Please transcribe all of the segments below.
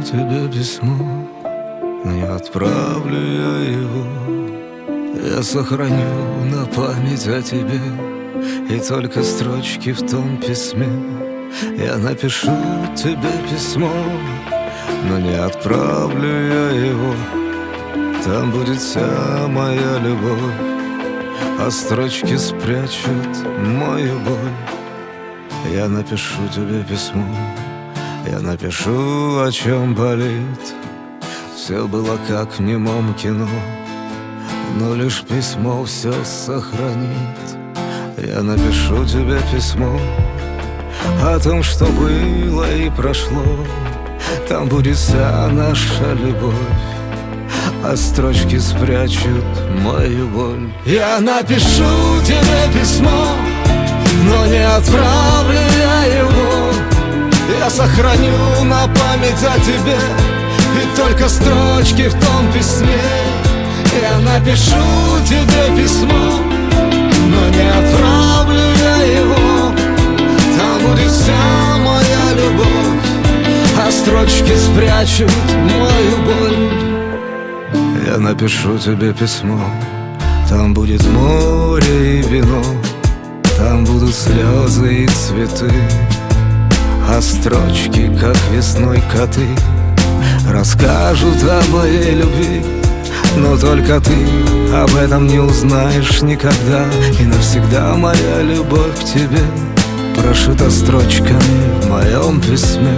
тебе письмо, но не отправлю я его. Я сохраню на память о тебе, и только строчки в том письме. Я напишу тебе письмо, но не отправлю я его. Там будет вся моя любовь, а строчки спрячут мою боль. Я напишу тебе письмо, я напишу, о чем болит. Все было как в немом кино, но лишь письмо все сохранит. Я напишу тебе письмо о том, что было и прошло. Там будет вся наша любовь, а строчки спрячут мою боль. Я напишу тебе письмо, но не отправлю я его. Я сохраню на память о тебе, и только строчки в том письме. Я напишу тебе письмо, но не отправлю я его. Там будет вся моя любовь, а строчки спрячут мою боль. Я напишу тебе письмо, там будет море и вино, там будут слезы и цветы, а строчки, как весной коты, расскажут о моей любви. Но только ты об этом не узнаешь никогда, и навсегда моя любовь к тебе прошита строчками в моем письме.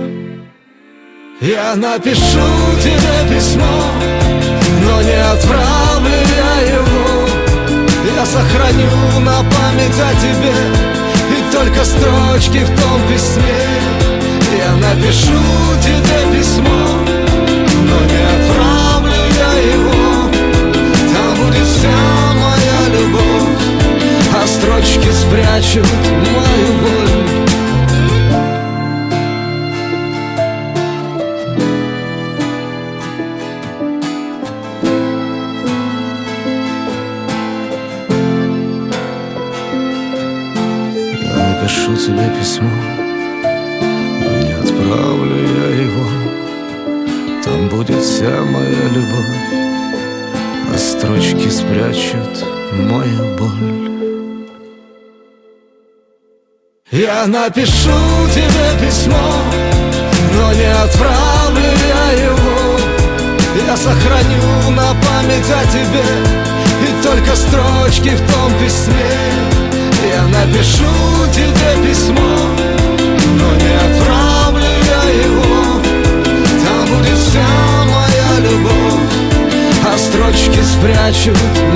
Я напишу тебе письмо, но не отправлю я его. Я сохраню на память о тебе, и только строчки в том письме. Я напишу тебе письмо, но не отправлю я его. Там будет вся моя любовь, а строчки спрячут мою боль. Напишу тебе письмо, но не отправлю я его. Там будет вся моя любовь, а строчки спрячут мою боль. Я напишу тебе письмо, но не отправлю я его. Я сохраню на память о тебе, и только строчки в том письме. Я напишу тебе письмо, но не отправлю я его. Там будет вся моя любовь, а строчки спрячут